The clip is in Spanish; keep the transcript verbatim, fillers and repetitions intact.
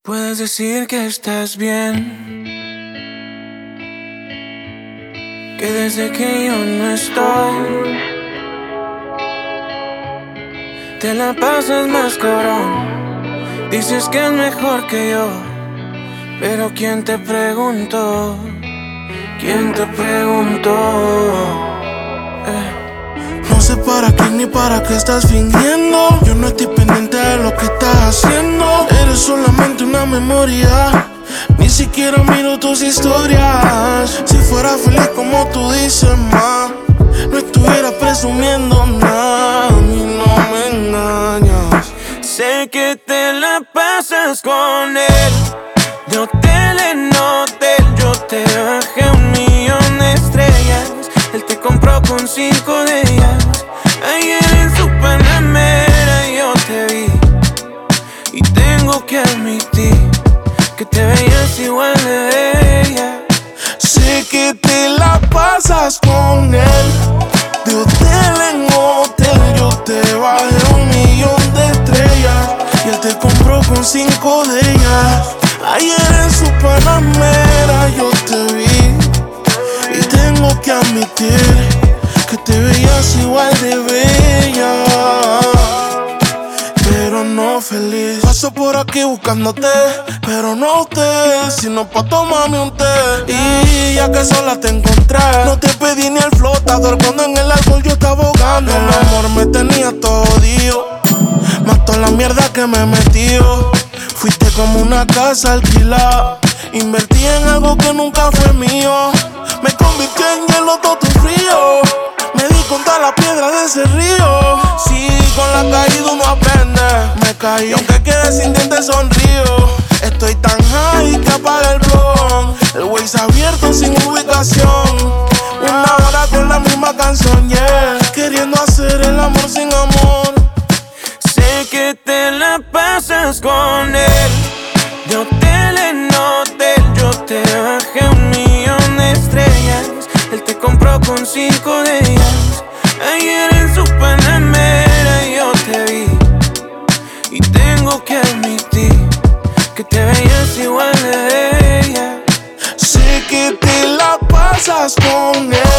Puedes decir que estás bien, que desde que yo no estoy te la pasas más cabrón. Dices que es mejor que yo, pero ¿quién te preguntó? ¿Quién te preguntó? Eh. No sé para quién ni para qué estás fingiendo. Yo no estoy pendiente de lo que estás haciendo. Eres solamente una memoria. Ni siquiera miro tus historias. Si fuera feliz como tú dices, ma, no estuviera presumiendo nada. A mí no me engañas. Sé que te la pasas con él, de hotel en hotel. Yo te bajé un millón de estrellas, él te compró con cinco de ellas. Ayer en su Panamera yo te vi y tengo que admitir que te veías igual de bella. Sé que te la pasas con él, de hotel en hotel. Yo te bajé un millón de estrellas y él te compró con cinco de ellas. Ayer en su Panamera yo te vi y tengo que admitir que te veías igual de bella, pero no feliz. Paso por aquí buscándote, pero no te, sino pa' tomarme un té. Y ya que sola te encontré, no te pedí ni el flotador cuando en el alcohol yo estaba ahogando. El amor me tenía todo jodido, más toda la mierda que me metió. Fuiste como una casa alquilada, invertí en algo que nunca fue mío. Me convirtió en hielo todo tu frío, me di contra la piedra de ese río. Sí, con la caída uno aprende. Me caí, aunque quede sin dientes sonrío. Estoy tan high que apaga el blog. El Waze abierto sin ubicación. Una hora con la misma canción, yeah. Queriendo hacer el amor sin amor. Sé que te la pasas con él, de hotel en hotel. Yo te bajé un millón de estrellas, él te compró con cinco de ellas. Ayer en su Panamera yo te vi y tengo que admitir que te veías igual de bella. Sé que te la pasas con él,